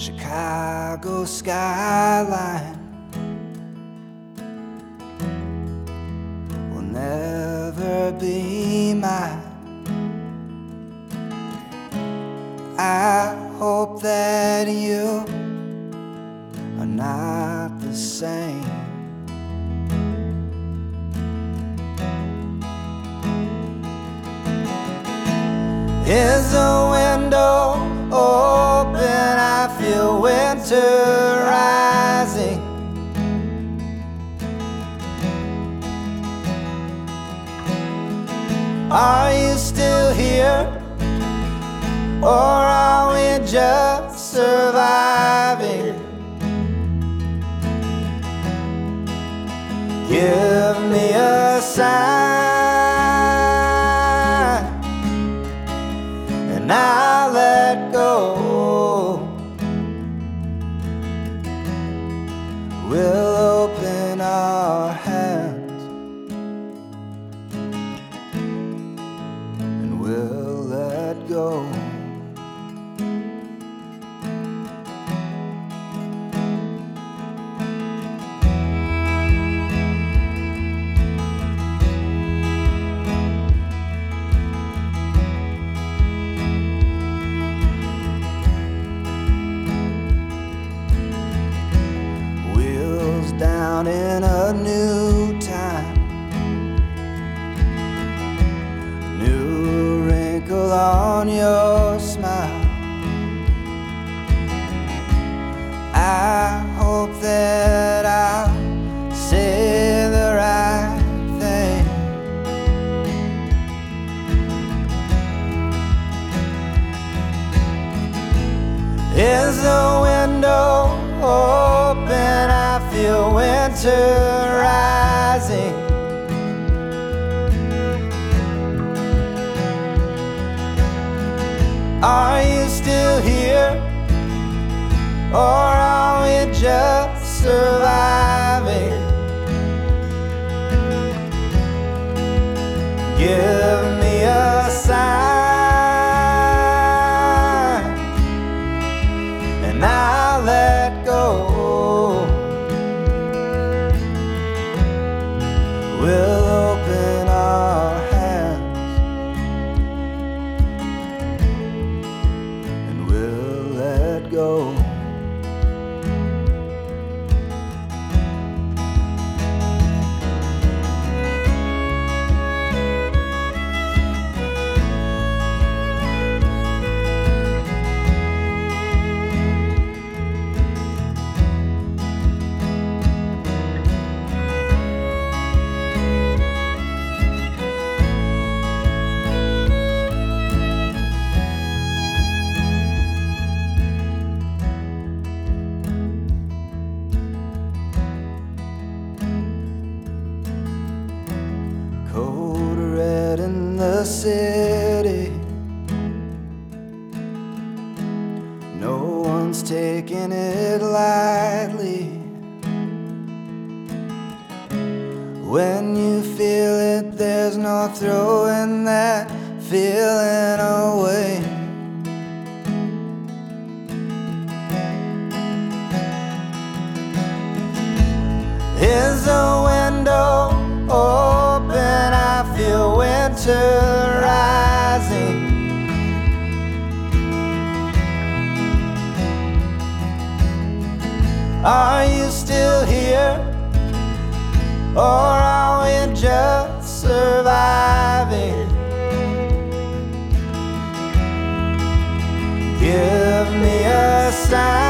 Chicago skyline will never be mine. I hope that you are not the same. Is the window open? I feel winter rising. Are you still here? Or are we just surviving? Give me a sign and I'll let go. We'll open our hands and we'll let go. Down in a new time, new wrinkle on your smile. I hope that I'll say the right thing. Is the window open? I feel winter rising. Are you still here? Or are we just surviving? Give me a sign and I'll let go. We'll open our hands and we'll let go. Code red in the city, no one's taking it lightly. When you feel it, there's no throwing that feeling away. Is the window open? I feel winter rising. Are you still here? Or are we just surviving? Give me a sign